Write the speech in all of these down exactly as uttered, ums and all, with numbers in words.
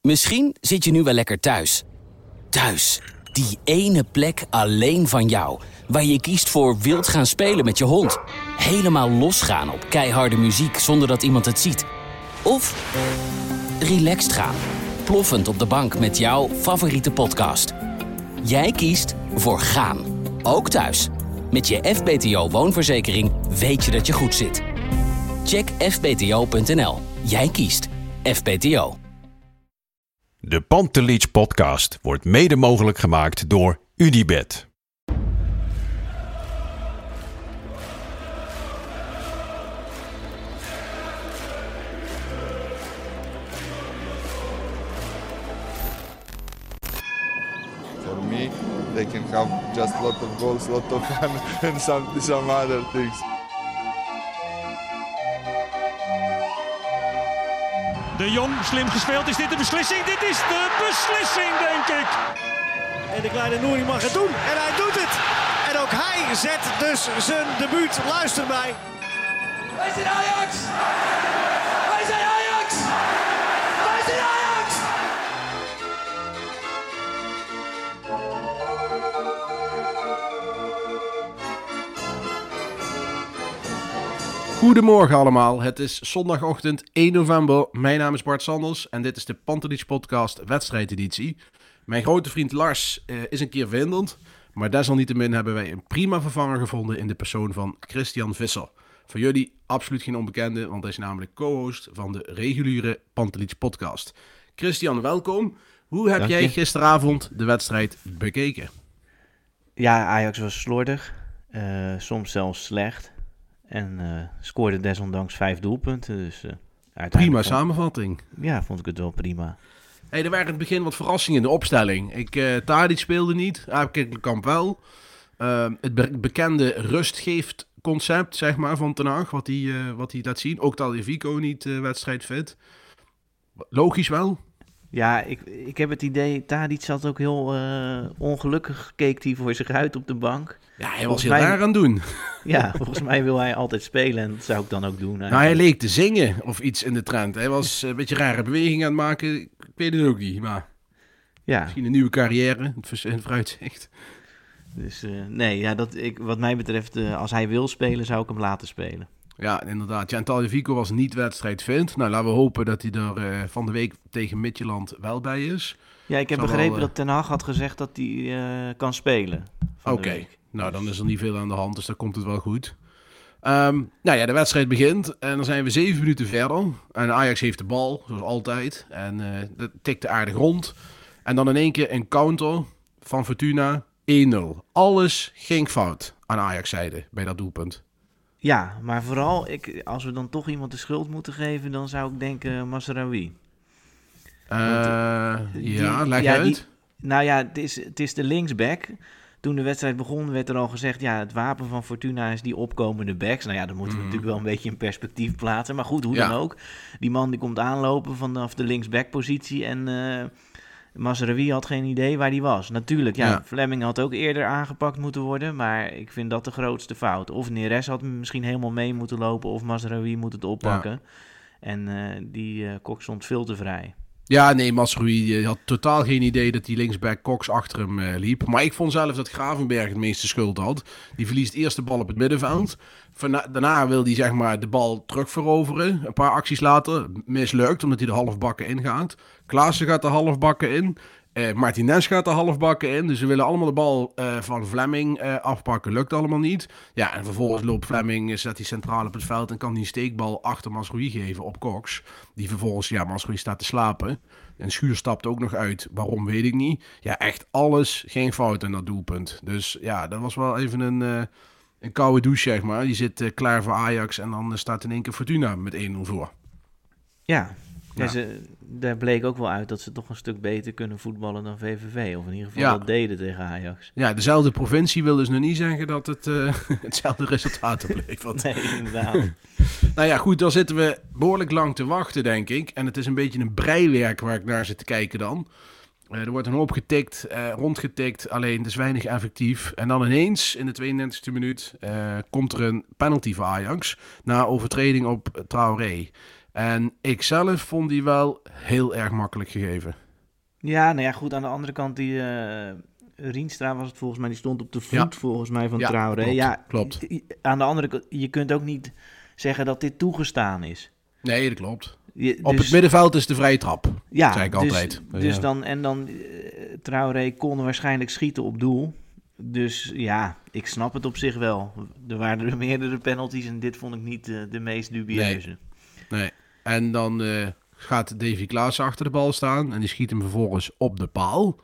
Misschien zit je nu wel lekker thuis. Thuis, die ene plek alleen van jou. Waar je kiest voor wild gaan spelen met je hond. Helemaal losgaan op keiharde muziek zonder dat iemand het ziet. Of relaxed gaan. Ploffend op de bank met jouw favoriete podcast. Jij kiest voor gaan. Ook thuis. Met je F B T O woonverzekering weet je dat je goed zit. Check f b t o punt n l. Jij kiest F B T O. De Pantelich podcast wordt mede mogelijk gemaakt door UdiBet. For me, they can have just a lot of goals, a lot of fun and some, some other things. De Jong, slim gespeeld. Is dit de beslissing? Dit is de beslissing, denk ik. En de kleine Nouri mag het doen. En hij doet het. En ook hij zet dus zijn debuut. Luister mij. Wij zijn Ajax! Wij zijn Ajax! Wij zijn Ajax! Goedemorgen allemaal, het is zondagochtend één november. Mijn naam is Bart Sanders en dit is de Pantelich podcast wedstrijdeditie. Mijn grote vriend Lars uh, is een keer verhinderd, maar desalniettemin hebben wij een prima vervanger gevonden in de persoon van Christian Visser. Voor jullie absoluut geen onbekende, want hij is namelijk co-host van de reguliere Pantelich podcast. Christian, welkom. Hoe heb Dank jij je. gisteravond de wedstrijd bekeken? Ja, Ajax was slordig, uh, soms zelfs slecht. En uh, scoorde desondanks vijf doelpunten. Dus, uh, Prima vond, samenvatting. Ja, vond ik het wel prima. Hey, er waren in het begin wat verrassingen in de opstelling. Ik, uh, Tadic speelde niet, Aapkikkelkamp wel. Uh, het be- bekende rustgeeft concept, zeg maar, van Ten Hag, wat hij uh, wat hij laat zien. Ook Tagliafico niet uh, wedstrijdfit. Logisch wel. Ja, ik, ik heb het idee, Tadic zat ook heel uh, ongelukkig, keek hij voor zich uit op de bank. Ja, hij was Volgens heel mij- raar aan het doen. Ja, volgens mij wil hij altijd spelen en dat zou ik dan ook doen. Nou, hij leek te zingen of iets in de trend. Hij was een beetje rare bewegingen aan het maken. Ik weet het ook niet, maar Ja, misschien een nieuwe carrière in het vooruitzicht. dus uh, nee, ja, dat, ik, wat mij betreft, uh, als hij wil spelen, zou ik hem laten spelen. Ja, inderdaad. Ja, en Tagliafico was niet wedstrijdfit. Nou, laten we hopen dat hij er uh, van de week tegen Midtjylland wel bij is. Ja, ik heb Zal begrepen wel, uh, dat Ten Hag had gezegd dat hij uh, kan spelen. van de Oké, week. nou dan is er niet veel aan de hand, dus dan komt het wel goed. Um, nou ja, de wedstrijd begint en dan zijn we zeven minuten verder. En Ajax heeft de bal, zoals altijd. En uh, dat tikte aardig rond. En dan in één keer een counter van Fortuna, één nul. Alles ging fout aan Ajax-zijde bij dat doelpunt. Ja, maar vooral, ik, als we dan toch iemand de schuld moeten geven, dan zou ik denken Mazraoui. Uh, Die- ja, leg ja, uit. die- nou ja, het is, het is de linksback. Toen de wedstrijd begon werd er al gezegd, ja, het wapen van Fortuna is die opkomende backs. Nou ja, dat moeten we Mm. natuurlijk wel een beetje in perspectief plaatsen. Maar goed, hoe Ja. dan ook. Die man die komt aanlopen vanaf de linksback-positie en uh, Mazraoui had geen idee waar die was. Natuurlijk, ja, Ja. Fleming had ook eerder aangepakt moeten worden, maar ik vind dat de grootste fout. Of Neres had misschien helemaal mee moeten lopen, of Mazraoui moet het oppakken. En uh, die uh, Kok stond veel te vrij. Ja, nee, Mazraoui uh, had totaal geen idee dat die linksback Cox achter hem uh, liep. Maar ik vond zelf dat Gravenberg het meeste schuld had. Die verliest eerst de bal op het middenveld. Varna- daarna wil hij zeg maar de bal terugveroveren. Een paar acties later mislukt, omdat hij de halfbakken ingaat. Klaassen gaat de halfbakken in. Uh, Martinez gaat de halfbakken in. Dus ze willen allemaal de bal uh, van Fleming uh, afpakken. Lukt allemaal niet. Ja, en vervolgens loopt Fleming, zet hij centraal op het veld en kan die een steekbal achter Mazraoui geven op Cox. Die vervolgens, ja, Mazraoui staat te slapen. En Schuur stapt ook nog uit. Waarom, weet ik niet. Ja, echt alles geen fout in dat doelpunt. Dus ja, dat was wel even een, uh, een koude douche, zeg maar. Die zit uh, klaar voor Ajax en dan uh, staat in één keer Fortuna met één nul voor. Ja, ja. Ja. Ze, daar bleek ook wel uit dat ze toch een stuk beter kunnen voetballen dan V V V. Of in ieder geval Ja. dat deden tegen Ajax. Ja, dezelfde provincie wil dus nog niet zeggen dat het uh, hetzelfde resultaat oplevert. Nee, inderdaad. Nou ja, goed, dan zitten we behoorlijk lang te wachten, denk ik. En het is een beetje een breiwerk waar ik naar zit te kijken dan. Uh, er wordt een hoop getikt, uh, rondgetikt, alleen het is weinig effectief. En dan ineens, in de tweeëndertigste minuut, uh, komt er een penalty voor Ajax na overtreding op Traoré. En ik zelf vond die wel heel erg makkelijk gegeven. Ja, nou ja, goed. Aan de andere kant, die uh, Rienstra was het volgens mij, die stond op de voet ja. volgens mij van ja, Traoré. Klopt, ja, klopt. Aan de andere kant, je kunt ook niet zeggen dat dit toegestaan is. Nee, dat klopt. Je, op dus, het middenveld is de vrije trap. Ja, dat zei ik dus, altijd. Dus ja. dan, en dan, uh, Traoré kon waarschijnlijk schieten op doel. Dus ja, ik snap het op zich wel. Er waren er meerdere penalties en dit vond ik niet uh, de meest dubieuze. Nee, nee. En dan uh, gaat Davy Klaassen achter de bal staan en die schiet hem vervolgens op de paal.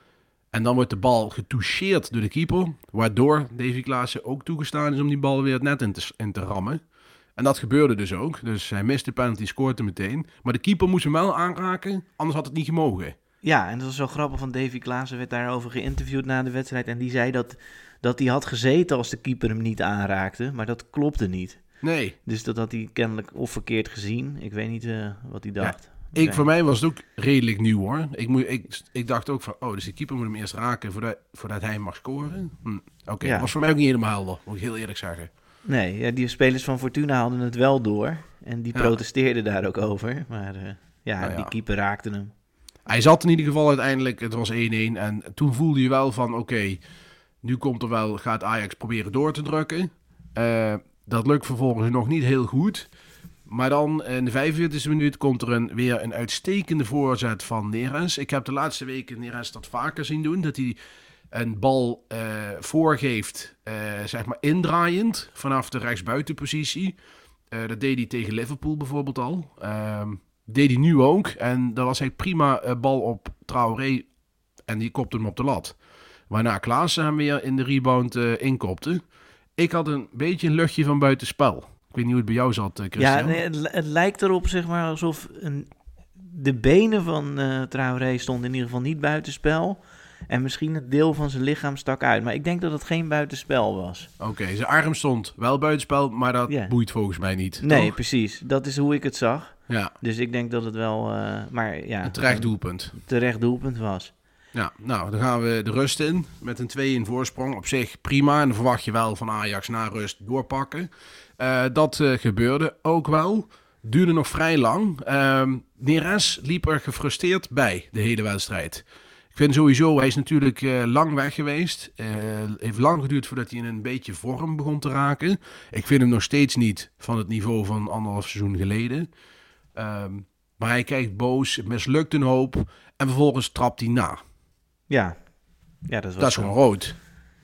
En dan wordt de bal getoucheerd door de keeper, waardoor Davy Klaassen ook toegestaan is om die bal weer het net in te, in te rammen. En dat gebeurde dus ook. Dus hij miste de penalty, scoorde meteen. Maar de keeper moest hem wel aanraken, anders had het niet gemogen. Ja, en dat was zo grappig, van Davy Klaassen werd daarover geïnterviewd na de wedstrijd. En die zei dat, dat hij had gezeten als de keeper hem niet aanraakte, maar dat klopte niet. Nee. Dus dat had hij kennelijk of verkeerd gezien. Ik weet niet uh, wat hij dacht. Ja, ik, voor mij was het ook redelijk nieuw hoor. Ik, moet, ik, ik dacht ook van, oh, dus de keeper moet hem eerst raken voordat, voordat hij mag scoren. Hm, Oké, okay. ja. Dat was voor mij ook niet helemaal helder, moet ik heel eerlijk zeggen. Nee, ja, die spelers van Fortuna hadden het wel door. En die ja. protesteerden daar ook over. Maar uh, ja, nou ja, die keeper raakte hem. Hij zat in ieder geval uiteindelijk, het was één-één. En toen voelde je wel van, oké, okay, nu komt er wel, gaat Ajax proberen door te drukken. Uh, dat lukt vervolgens nog niet heel goed. Maar dan in de vijfenveertigste minuut komt er een, weer een uitstekende voorzet van Neres. Ik heb de laatste weken Neres dat vaker zien doen. Dat hij een bal uh, voorgeeft, uh, zeg maar indraaiend, vanaf de rechtsbuitenpositie. Uh, dat deed hij tegen Liverpool bijvoorbeeld al. Uh, deed hij nu ook. En dat was hij prima uh, bal op Traoré. En die kopte hem op de lat. Waarna Klaassen hem weer in de rebound uh, inkopte. Ik had een beetje een luchtje van buitenspel. Ik weet niet hoe het bij jou zat, uh, Christian. Ja, nee, het, het lijkt erop, zeg maar, alsof een, de benen van uh, Traoré stonden in ieder geval niet buitenspel. En misschien het deel van zijn lichaam stak uit. Maar ik denk dat het geen buitenspel was. Oké, okay, zijn arm stond wel buitenspel, maar dat yeah. boeit volgens mij niet. Nee, toch? Precies. Dat is hoe ik het zag. Ja. Dus ik denk dat het wel uh, maar, ja, een terecht doelpunt. Een terecht doelpunt was. Ja, nou, dan gaan we de rust in met een twee-een voorsprong. Op zich prima. En dan verwacht je wel van Ajax na rust doorpakken. Uh, dat uh, gebeurde ook wel. Duurde nog vrij lang. Uh, Neres liep er gefrustreerd bij de hele wedstrijd. Ik vind sowieso, hij is natuurlijk uh, lang weg geweest. Uh, heeft lang geduurd voordat hij in een beetje vorm begon te raken. Ik vind hem nog steeds niet van het niveau van anderhalf seizoen geleden. Uh, maar hij kijkt boos, het mislukt een hoop. En vervolgens trapt hij na. Ja, ja dat is, dat is gewoon rood.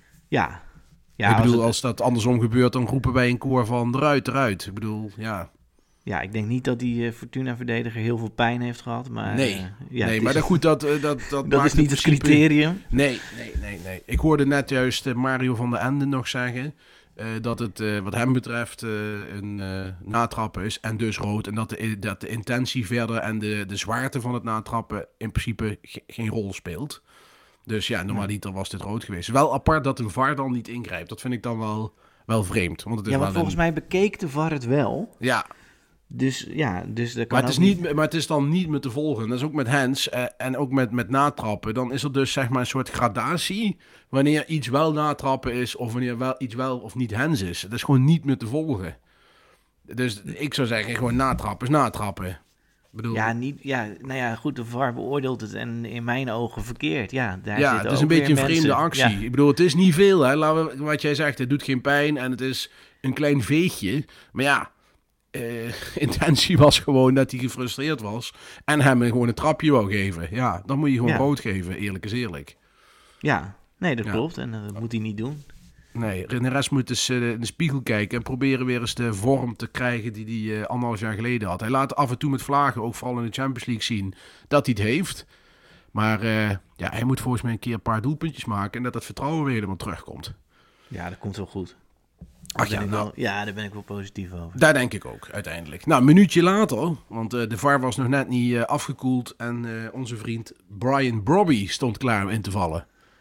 Ja. ja ik bedoel, als, het... als dat andersom gebeurt, dan roepen wij een koor van eruit, eruit. Ik bedoel, ja... Ja, ik denk niet dat die uh, Fortuna-verdediger heel veel pijn heeft gehad. Maar, nee, uh, ja, nee is, maar dat, goed, dat, uh, dat, dat, dat is niet het principe... criterium. Nee, nee, nee, nee. Ik hoorde net juist uh, Mario van der Ende nog zeggen... Uh, dat het uh, wat hem betreft uh, een uh, natrappen is en dus rood. En dat de, dat de intentie verder en de, de zwaarte van het natrappen in principe ge- geen rol speelt. Dus ja, normaliter was dit rood geweest. Wel apart dat de V A R dan niet ingrijpt. Dat vind ik dan wel, wel vreemd. Want het is ja, maar wel volgens een... mij bekeek de V A R het wel. Ja. Dus ja, dus dat kan maar, het is niet... niet, maar het is dan niet met te volgen. Dat is ook met hands uh, en ook met, met natrappen. Dan is er dus zeg maar een soort gradatie wanneer iets wel natrappen is of wanneer wel iets wel of niet hands is. Dat is gewoon niet meer te volgen. Dus ik zou zeggen, gewoon natrappen is natrappen. Ik bedoel... Ja, niet, ja, nou ja, goed, de V A R beoordeelt het en in mijn ogen verkeerd. Ja, daar ja het is een beetje een vreemde mensen. actie. Ja. Ik bedoel, het is niet veel. Hè? Laten we, wat jij zegt, het doet geen pijn en het is een klein veegje. Maar ja... Uh, intentie was gewoon dat hij gefrustreerd was en hem gewoon een trapje wou geven. Ja, dan moet je gewoon ja. rood geven, eerlijk is eerlijk. Ja, nee, dat ja. klopt en uh, dat moet hij niet doen. Nee, de rest moet dus uh, in de spiegel kijken en proberen weer eens de vorm te krijgen die hij uh, anderhalf jaar geleden had. Hij laat af en toe met vlagen, ook vooral in de Champions League, zien dat hij het heeft. Maar uh, ja, hij moet volgens mij een keer een paar doelpuntjes maken en dat het vertrouwen weer helemaal terugkomt. Ja, dat komt wel goed. Ach, ja, nou, nou, ja, daar ben ik wel positief over. Daar denk ik ook, uiteindelijk. Nou, een minuutje later, want uh, de V A R was nog net niet uh, afgekoeld en uh, onze vriend Brian Brobby stond klaar om in te vallen.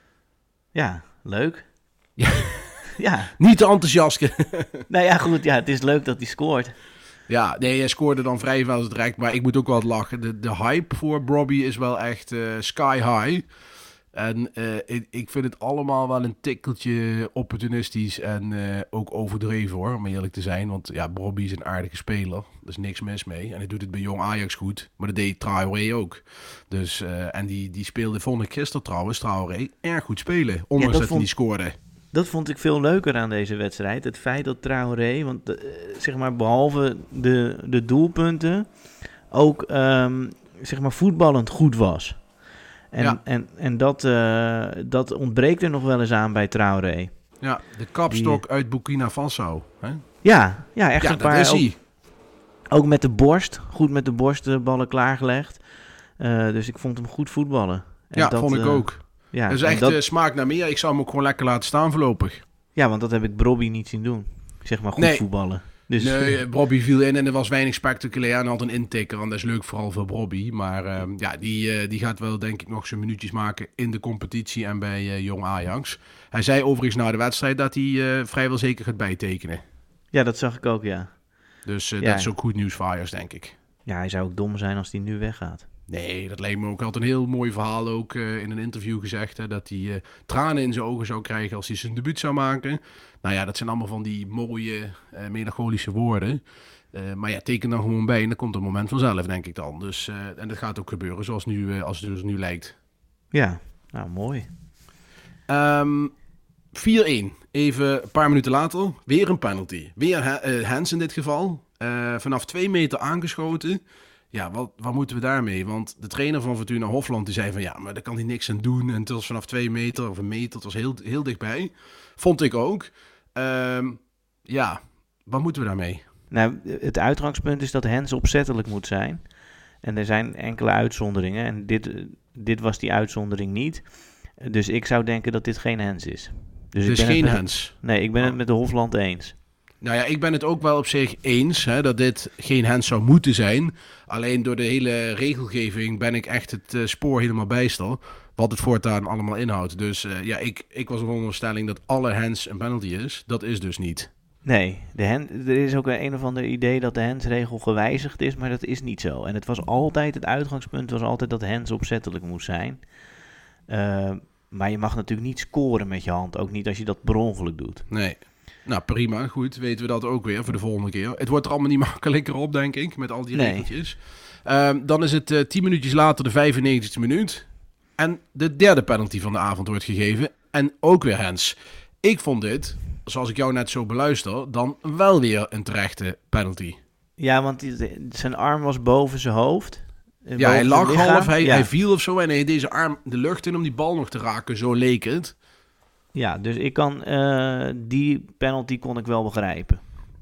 Ja, leuk. Ja. ja. Niet te enthousiast. Nou ja, goed, ja, het is leuk dat hij scoort. Ja, nee, hij scoorde dan vrij veel direct, maar ik moet ook wel lachen. De, de hype voor Brobby is wel echt uh, sky high. En uh, ik, ik vind het allemaal wel een tikkeltje opportunistisch en uh, ook overdreven hoor, om eerlijk te zijn. Want ja, Brobby is een aardige speler, er is niks mis mee. En hij doet het bij Jong Ajax goed, maar dat deed Traoré ook. Dus, uh, en die, die speelde, vond ik gisteren trouwens, Traoré, erg goed spelen, ondanks ja, dat, dat vond... hij niet scoorde. Dat vond ik veel leuker aan deze wedstrijd. Het feit dat Traoré, want uh, zeg maar behalve de, de doelpunten, ook um, zeg maar voetballend goed was. En, ja. en, en dat, uh, dat ontbreekt er nog wel eens aan bij Traoré. Ja, de kapstok Die... uit Burkina Faso. Hè? Ja, ja, echt ja, een paar. Dat is hij. Ook, ook met de borst, goed met de borst de ballen klaargelegd. Uh, dus ik vond hem goed voetballen. En ja, dat vond ik uh, ook. Ja, dat is echt dat... uh, smaak naar meer. Ik zou hem ook gewoon lekker laten staan voorlopig. Ja, want dat heb ik Brobby niet zien doen. Zeg maar goed nee. voetballen. Dus... Nee, Brobby viel in en er was weinig spectaculair en had een intikker. En dat is leuk vooral voor Brobby. Maar uh, ja, die, uh, die gaat wel denk ik nog zijn minuutjes maken in de competitie en bij uh, Jong Ajax. Hij zei overigens na de wedstrijd dat hij uh, vrijwel zeker gaat bijtekenen. Ja, dat zag ik ook, ja. Dus uh, ja. dat is ook goed nieuws voor Ajax, denk ik. Ja, hij zou ook dom zijn als hij nu weggaat. Nee, dat leek me ook altijd een heel mooi verhaal. Ook uh, in een interview gezegd. Hè, dat hij uh, tranen in zijn ogen zou krijgen als hij zijn debuut zou maken. Nou ja, dat zijn allemaal van die mooie, uh, melancholische woorden. Uh, maar ja, teken dan gewoon bij en dan komt het moment vanzelf, denk ik dan. Dus, uh, en dat gaat ook gebeuren zoals, nu, uh, als het dus nu lijkt. Ja, nou mooi. Um, vier-een. Even een paar minuten later. Weer een penalty. Weer ha- uh, Hens in dit geval. Uh, vanaf twee meter aangeschoten. Ja, wat, wat moeten we daarmee? Want de trainer van Fortuna Hofland die zei van ja, maar daar kan hij niks aan doen. En het was vanaf twee meter of een meter, het was heel, heel dichtbij. Vond ik ook. Um, ja, wat moeten we daarmee? Nou, het uitgangspunt is dat Hens opzettelijk moet zijn. En er zijn enkele uitzonderingen. En dit, dit was die uitzondering niet. Dus ik zou denken dat dit geen Hens is. Dus dus ik ben geen het met, Hens? Nee, ik ben oh. het met de Hofland eens. Nou ja, ik ben het ook wel op zich eens hè, dat dit geen Hens zou moeten zijn. Alleen door de hele regelgeving ben ik echt het uh, spoor helemaal bijster. Wat het voortaan allemaal inhoudt. Dus uh, ja, ik, ik was op de onderstelling dat alle Hens een penalty is. Dat is dus niet. Nee, de hen, er is ook een of ander idee dat de Hens-regel gewijzigd is, maar dat is niet zo. En het was altijd, het uitgangspunt was altijd dat Hens opzettelijk moest zijn. Uh, maar je mag natuurlijk niet scoren met je hand. Ook niet als je dat per ongeluk doet. Nee. Nou, prima. Goed, weten we dat ook weer voor de volgende keer. Het wordt er allemaal niet makkelijker op, denk ik, met al die nee. regeltjes. Uh, dan is het uh, tien minuutjes later de vijfennegentigste minuut. En de derde penalty van de avond wordt gegeven. En ook weer Hens. Ik vond dit, zoals ik jou net zo beluister, dan wel weer een terechte penalty. Ja, want die, zijn arm was boven zijn hoofd. Ja, hij lag half, hij, ja. hij viel of zo en hij deed zijn arm de lucht in om die bal nog te raken. Zo leek het. Ja, dus ik kan, uh, die penalty kon ik wel begrijpen.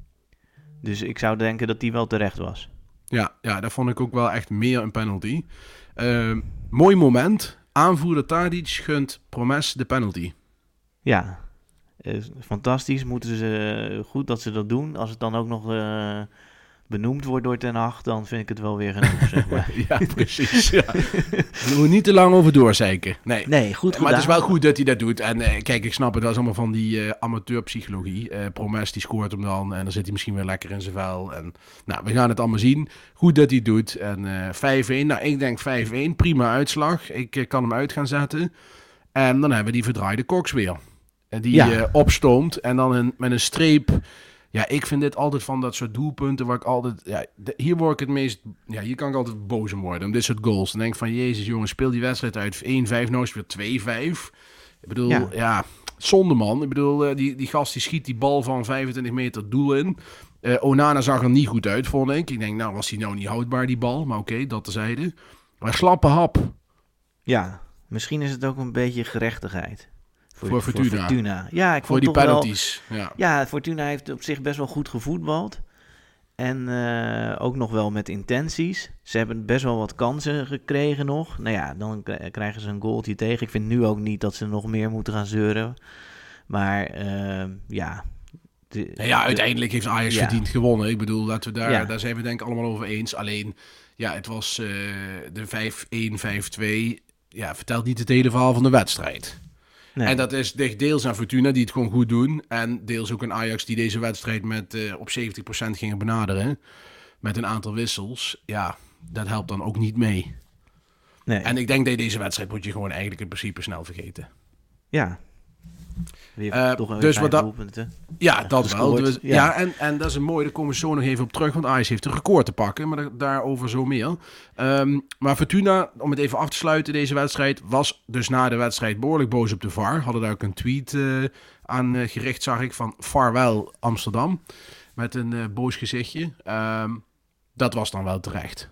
Dus ik zou denken dat die wel terecht was. Ja, ja, dat vond ik ook wel echt meer een penalty. Uh, mooi moment. Aanvoerder Tadic gunt Promes de penalty. Ja, uh, fantastisch. Moeten ze, uh, goed dat ze dat doen. Als het dan ook nog uh, benoemd wordt door Ten Hag, dan vind ik het wel weer genoeg, zeg maar. Ja, precies. Ja. We moeten niet te lang over doorzeiken. Nee, nee goed gedaan. Maar het is wel goed dat hij dat doet. En uh, kijk, ik snap het, dat is allemaal van die uh, amateurpsychologie. Uh, Promes, die scoort hem dan en dan zit hij misschien weer lekker in zijn vel. En, nou, we gaan het allemaal zien. Goed dat hij het doet. En uh, vijf-een, nou, ik denk vijf-een, prima uitslag. Ik uh, kan hem uit gaan zetten. En dan hebben we die verdraaide Cox weer. En die ja. uh, opstoomt en dan een, met een streep. Ja, ik vind dit altijd van dat soort doelpunten waar ik altijd... Ja, de, hier word ik het meest... Ja, hier kan ik altijd boos om worden, om dit soort goals. Dan denk ik van, jezus jongens, speel die wedstrijd uit één-vijf, nou is het weer twee-vijf. Ik bedoel, ja, ja zonde man. Ik bedoel, uh, die, die gast die schiet die bal van vijfentwintig meter doel in. Uh, Onana zag er niet goed uit, vond ik. Ik denk, nou was hij nou niet houdbaar, die bal. Maar oké, okay, dat terzijde. Maar slappe hap. Ja, misschien is het ook een beetje gerechtigheid. Voor, voor, Fortuna. voor Fortuna. Ja, ik voor vond die toch penalties. Wel, ja. ja, Fortuna heeft op zich best wel goed gevoetbald. En uh, ook nog wel met intenties. Ze hebben best wel wat kansen gekregen nog. Nou ja, dan k- krijgen ze een goaltje tegen. Ik vind nu ook niet dat ze nog meer moeten gaan zeuren. Maar uh, ja... De, nou ja, de, uiteindelijk heeft Ajax ja. verdiend gewonnen. Ik bedoel, laten we daar, ja. daar zijn we denk ik allemaal over eens. Alleen, ja, het was uh, de vijf-een, vijf-twee. Ja, vertelt niet het hele verhaal van de wedstrijd. Nee. En dat is deels aan Fortuna die het gewoon goed doen. En deels ook aan Ajax die deze wedstrijd met uh, op zeventig procent gingen benaderen. Met een aantal wissels. Ja, dat helpt dan ook niet mee. Nee. En ik denk dat deze wedstrijd moet je gewoon eigenlijk in principe snel vergeten. Ja. Weer Uh, toch weer dus vijf wat doelpunten. Ja, uh, dat wel. Dus, ja, ja. en, en dat is een mooie, daar komen we zo nog even op terug, want Ajax heeft een record te pakken, maar da- daarover zo meer. Um, maar Fortuna, om het even af te sluiten, deze wedstrijd, was dus na de wedstrijd behoorlijk boos op de V A R. Hadden daar ook een tweet uh, aan uh, gericht, zag ik, van Vaarwel Amsterdam, met een uh, boos gezichtje. Um, dat was dan wel terecht.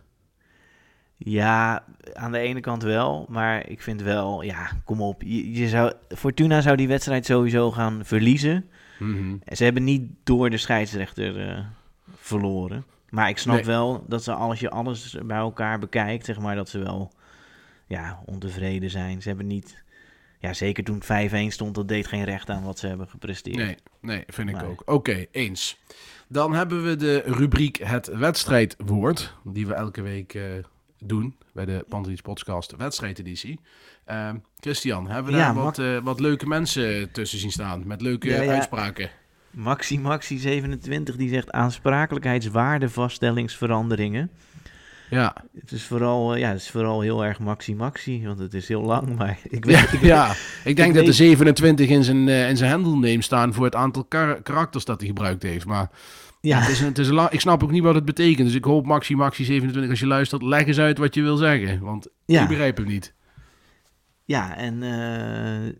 Ja, aan de ene kant wel, maar ik vind wel, ja, kom op. Je, je zou, Fortuna zou die wedstrijd sowieso gaan verliezen. Mm-hmm. Ze hebben niet door de scheidsrechter uh, verloren. Maar ik snap Nee. wel dat ze, als je alles bij elkaar bekijkt, zeg maar, dat ze wel ja, ontevreden zijn. Ze hebben niet, ja, zeker toen het vijf-een stond, dat deed geen recht aan wat ze hebben gepresteerd. Nee, nee, vind ik Nee. ook. Oké, okay, eens. Dan hebben we de rubriek Het Wedstrijdwoord, die we elke week uh, doen bij de Pantelis Podcast wedstrijdeditie. Uh, Christian, hebben we Ja, daar Max- wat, uh, wat leuke mensen tussen zien staan met leuke Ja, ja. uitspraken? Maxi Maxi zevenentwintig die zegt aansprakelijkheidswaardevaststellingsveranderingen. Ja, Het is vooral, uh, ja, het is vooral heel erg Maxi Maxi, want het is heel lang, maar ik weet... ja, ik, ja. ik denk ik dat weet- de zevenentwintig in zijn, uh, in zijn handle name staan voor het aantal kar- karakters dat hij gebruikt heeft. Maar ja. Ja, het is een, het is een lang, ik snap ook niet wat het betekent. Dus ik hoop Maxi Maxi zevenentwintig, als je luistert, leg eens uit wat je wil zeggen. Want Ja. ik begrijp hem niet. ja, en uh,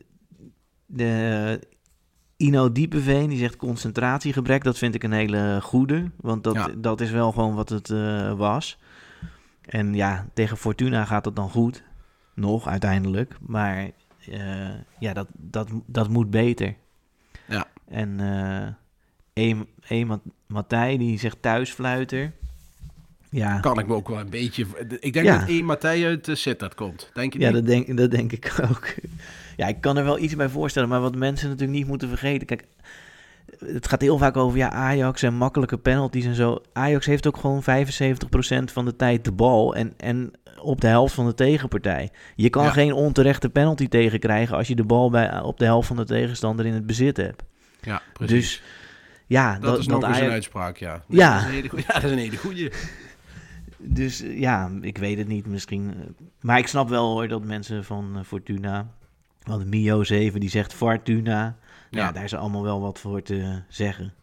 de Ino Diepeveen die zegt concentratiegebrek. Dat vind ik een hele goede, want dat, Ja. dat is wel gewoon wat het uh, was. En ja, tegen Fortuna gaat het dan goed. Nog, uiteindelijk. Maar uh, ja, dat, dat, dat moet beter. Ja. En uh, E. e. Matthij, die zegt thuisfluiter. Ja, Kan ik me ook wel een beetje... Ik denk Ja. dat één Matthij uit uh, Sittard komt. Denk je ja niet? dat, denk, dat denk ik ook. Ja, ik kan er wel iets bij voorstellen, maar wat mensen natuurlijk niet moeten vergeten... Kijk, het gaat heel vaak over ja, Ajax en makkelijke penalties en zo. Ajax heeft ook gewoon vijfenzeventig procent van de tijd de bal en, en op de helft van de tegenpartij. Je kan Ja. geen onterechte penalty tegenkrijgen als je de bal bij, op de helft van de tegenstander in het bezit hebt. Ja, precies. Dus ja, dat, dat, is dat nog eens een Ajax... uitspraak, ja. Ja. Dat is een hele goeie. Ja, dat is een hele goeie. Dus eh, ja, ik weet het niet misschien. eh, Maar ik snap wel hoor dat mensen van uh, Fortuna... Want Mio zeven die zegt Fortuna. Ja. Ja. ja, daar is allemaal wel wat voor te zeggen.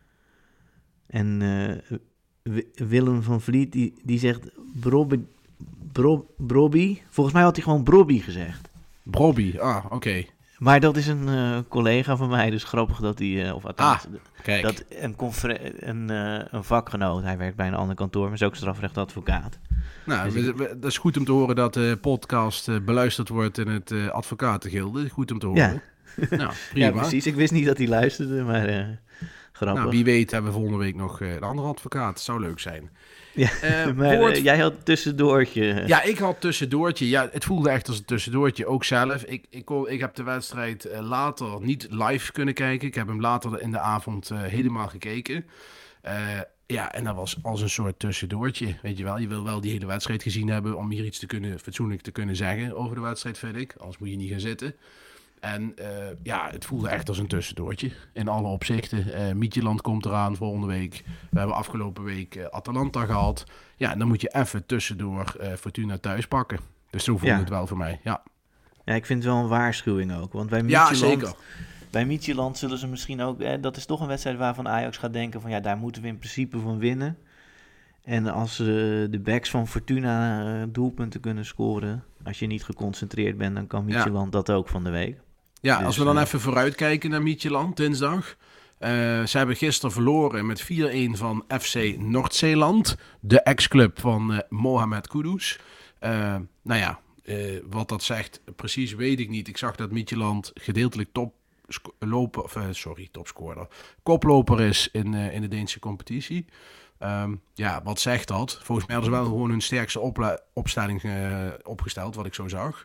En uh, w- Willem van Vliet die, die zegt Brobby, Bro, Brobby. Volgens mij had hij gewoon Brobby gezegd. Brobby, ah, oké. Okay. Maar dat is een uh, collega van mij, dus grappig dat hij... Uh, of althans, Ah, kijk. dat een, confre- een, uh, een vakgenoot, hij werkt bij een ander kantoor, maar is ook strafrechtadvocaat. Nou, Dus we, we, dat is goed om te horen dat de podcast uh, beluisterd wordt in het uh, advocatengilde. Goed om te horen. Ja. Nou, prima. Ja, precies. Ik wist niet dat hij luisterde, maar uh, grappig. Nou, wie weet hebben we volgende week nog uh, een andere advocaat. Zou leuk zijn. Ja, Uh, maar woord... uh, jij had tussendoortje. Ja, ik had tussendoortje. Ja, het voelde echt als een tussendoortje. Ook zelf. Ik, ik, kon, ik heb de wedstrijd uh, later niet live kunnen kijken. Ik heb hem later in de avond uh, helemaal gekeken. Uh, ja, en dat was als een soort tussendoortje. Weet je wel, je wil wel die hele wedstrijd gezien hebben om hier iets te kunnen, fatsoenlijk te kunnen zeggen over de wedstrijd, vind ik. Anders moet je niet gaan zitten. En uh, ja, het voelde echt als een tussendoortje. In alle opzichten. Uh, Midtjylland komt eraan volgende week. We hebben afgelopen week uh, Atalanta gehad. Ja, en dan moet je even tussendoor uh, Fortuna thuis pakken. Dus zo voelde Ja. het wel voor mij, ja. Ja, ik vind het wel een waarschuwing ook. Want bij Ja, Midtjylland, zeker. bij Midtjylland zullen ze misschien ook... Eh, dat is toch een wedstrijd waarvan Ajax gaat denken van... ja, daar moeten we in principe van winnen. En als uh, de backs van Fortuna uh, doelpunten kunnen scoren... als je niet geconcentreerd bent, dan kan Midtjylland dat ook van de week. Ja, Dus, als we dan uh, even vooruitkijken naar Midtjylland, dinsdag. Uh, ze hebben gisteren verloren met vier-een van F C Noord-Zeeland. De ex-club van uh, Mohamed Kudus. Uh, nou ja, uh, wat dat zegt, precies weet ik niet. Ik zag dat Midtjylland gedeeltelijk top lopen, of, uh, sorry, topscorer, koploper is in, uh, in de Deense competitie. Um, ja, wat zegt dat? Volgens mij hadden ze wel gewoon hun sterkste opla- opstelling uh, opgesteld, wat ik zo zag.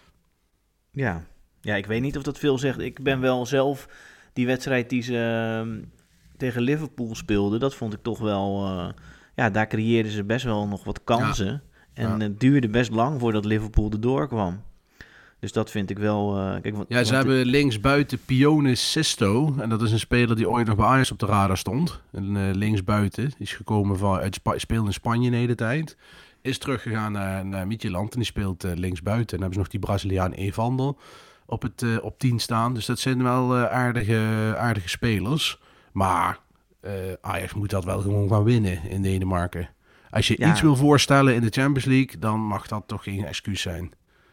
Ja. ja, ik weet niet of dat veel zegt. Ik ben wel zelf... Die wedstrijd die ze uh, tegen Liverpool speelden... dat vond ik toch wel... Uh, ja, daar creëerden ze best wel nog wat kansen. Ja. En Ja. het duurde best lang voordat Liverpool erdoor kwam. Dus dat vind ik wel... Uh, kijk, want, ja, ze want hebben linksbuiten Pione Sisto. En dat is een speler die ooit nog bij Ajax op de radar stond. En uh, linksbuiten. Die is gekomen van... uit Spa- speelde in Spanje de hele tijd. is teruggegaan naar, naar Midtjylland en die speelt uh, linksbuiten. En dan hebben ze nog die Braziliaan Evander op, het, uh, op tien staan. Dus dat zijn wel uh, aardige, aardige spelers. Maar uh, Ajax moet dat wel gewoon gaan winnen in Denemarken. Als je ja. iets wil voorstellen in de Champions League, dan mag dat toch geen excuus zijn.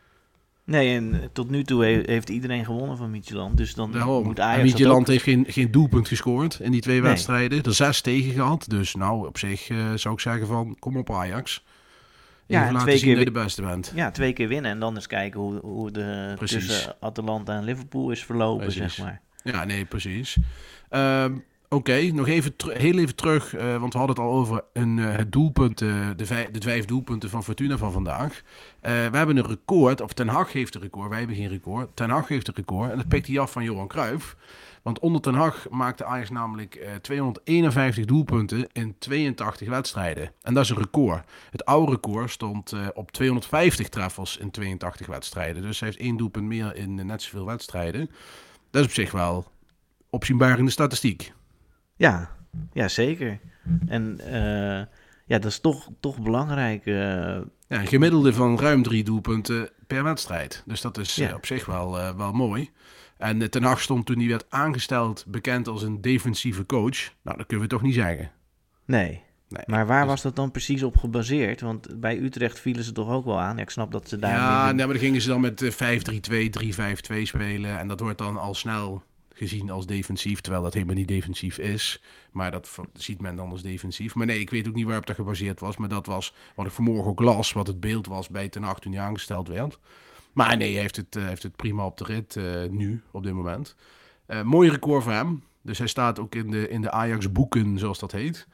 Nee, en tot nu toe heeft iedereen gewonnen van Midtjylland. Dus dan Daarom. moet Ajax. En Midtjylland ook... heeft geen, geen doelpunt gescoord in die twee nee. wedstrijden. Er zes tegen gehad. Dus nou, op zich uh, zou ik zeggen van, kom op Ajax. Even ja, laten twee zien keer dat je de beste bent. Ja, twee keer winnen en dan eens kijken hoe, hoe de precies. tussen Atalanta en Liverpool is verlopen, precies. zeg maar. Ja, nee, precies. Um, Oké, okay, nog even ter- heel even terug, uh, want we hadden het al over een, uh, het doelpunt, uh, de, vijf, de vijf doelpunten van Fortuna van vandaag. Uh, we hebben een record, of Ten Hag heeft een record, wij hebben geen record. Ten Hag heeft een record en dat pikt hij af van Johan Cruijff. Want onder Ten Hag maakte Ajax namelijk uh, tweehonderdeenenvijftig doelpunten in tweeëntachtig wedstrijden. En dat is een record. Het oude record stond uh, op tweehonderdvijftig treffers in tweeëntachtig wedstrijden. Dus hij heeft één doelpunt meer in uh, net zoveel wedstrijden. Dat is op zich wel opzienbaar in de statistiek. Ja, ja, zeker. En uh, ja, dat is toch, toch belangrijk. Uh... Ja, een gemiddelde van ruim drie doelpunten per wedstrijd. Dus dat is ja. uh, op zich wel, uh, wel mooi. En uh, Ten Hag stond toen hij werd aangesteld bekend als een defensieve coach. Nou, dat kunnen we toch niet zeggen. Nee. nee maar waar dus... was dat dan precies op gebaseerd? Want bij Utrecht vielen ze toch ook wel aan. Ja, ik snap dat ze daar... Ja, minder... nee, maar dan gingen ze dan met uh, vijf drie twee, drie vijf twee spelen. En dat wordt dan al snel gezien als defensief, terwijl dat helemaal niet defensief is. Maar dat ziet men dan als defensief. Maar nee, ik weet ook niet waarop dat gebaseerd was. Maar dat was wat ik vanmorgen ook las, wat het beeld was bij Ten Hag toen hij aangesteld werd. Maar nee, hij heeft het, uh, heeft het prima op de rit uh, nu, op dit moment. Uh, mooi record voor hem. Dus hij staat ook in de, in de Ajax-boeken, zoals dat heet.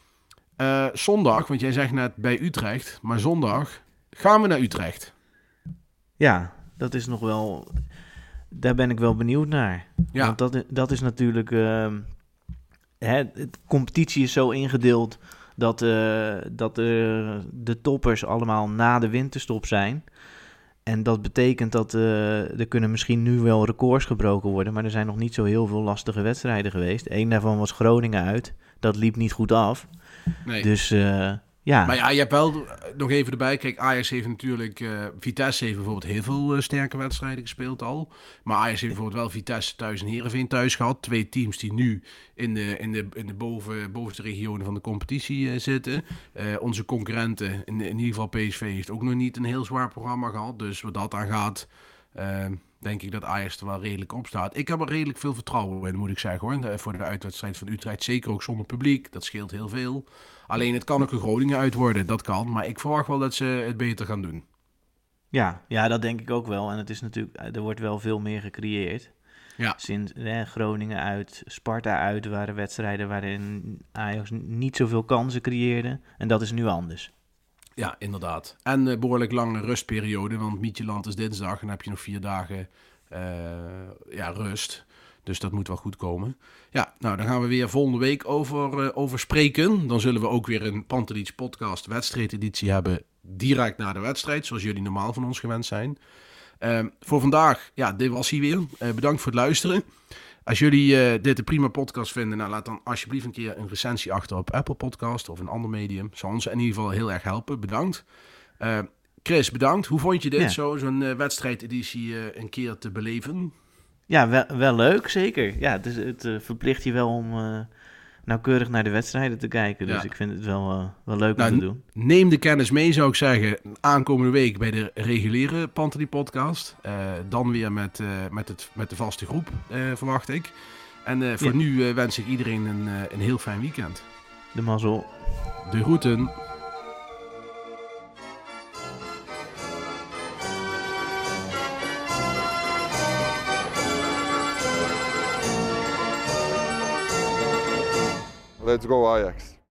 Uh, zondag, want jij zegt net bij Utrecht, maar zondag gaan we naar Utrecht. Ja, dat is nog wel... Daar ben ik wel benieuwd naar. Ja. Want dat, dat is natuurlijk... Uh, hè, de competitie is zo ingedeeld dat, uh, dat uh, de toppers allemaal na de winterstop zijn. En dat betekent dat uh, er kunnen misschien nu wel records gebroken worden, maar er zijn nog niet zo heel veel lastige wedstrijden geweest. Eén daarvan was Groningen uit. Dat liep niet goed af. Nee. Dus... Uh, Ja. Maar ja, je hebt wel nog even erbij. Kijk, Ajax heeft natuurlijk... Uh, Vitesse heeft bijvoorbeeld heel veel uh, sterke wedstrijden gespeeld al. Maar Ajax heeft bijvoorbeeld wel Vitesse thuis en Heerenveen thuis gehad. Twee teams die nu in de, in de, in de boven, bovenste regionen van de competitie uh, zitten. Uh, onze concurrenten, in, in ieder geval P S V, heeft ook nog niet een heel zwaar programma gehad. Dus wat dat aan gaat... Uh, denk ik dat Ajax er wel redelijk op staat. Ik heb er redelijk veel vertrouwen in, moet ik zeggen, hoor. De, voor de uitwedstrijd van Utrecht. Zeker ook zonder publiek. Dat scheelt heel veel. Alleen het kan ook een Groningen uit worden. Dat kan. Maar ik verwacht wel dat ze het beter gaan doen. Ja, ja, dat denk ik ook wel. En het is natuurlijk, er wordt wel veel meer gecreëerd. Ja. Sinds eh, Groningen uit, Sparta uit waren wedstrijden waarin Ajax niet zoveel kansen creëerde. En dat is nu anders. Ja, inderdaad. En uh, behoorlijk lange rustperiode, want Midtjylland is dinsdag en dan heb je nog vier dagen uh, ja, rust. Dus dat moet wel goed komen. Ja, nou dan gaan we weer volgende week over, uh, over spreken. Dan zullen we ook weer een Pantelich podcast wedstrijdeditie hebben direct na de wedstrijd, zoals jullie normaal van ons gewend zijn. Uh, voor vandaag, ja, dit was hij weer. Uh, bedankt voor het luisteren. Als jullie uh, dit een prima podcast vinden, nou, laat dan alsjeblieft een keer een recensie achter op Apple Podcast of een ander medium. Zou ons in ieder geval heel erg helpen. Bedankt. Uh, Chris, bedankt. Hoe vond je dit, ja. zo, zo'n uh, wedstrijdeditie uh, een keer te beleven? Ja, wel, wel leuk, zeker. Ja, het, is, het uh, verplicht je wel om uh, nauwkeurig naar de wedstrijden te kijken. Dus ja. ik vind het wel, uh, wel leuk nou, om te doen. Neem de kennis mee, zou ik zeggen, aankomende week bij de reguliere Pantelich podcast. Uh, dan weer met, uh, met, het, met de vaste groep, uh, verwacht ik. En uh, voor ja. nu uh, wens ik iedereen een, uh, een heel fijn weekend. De mazzel. De groeten. Let's go Ajax.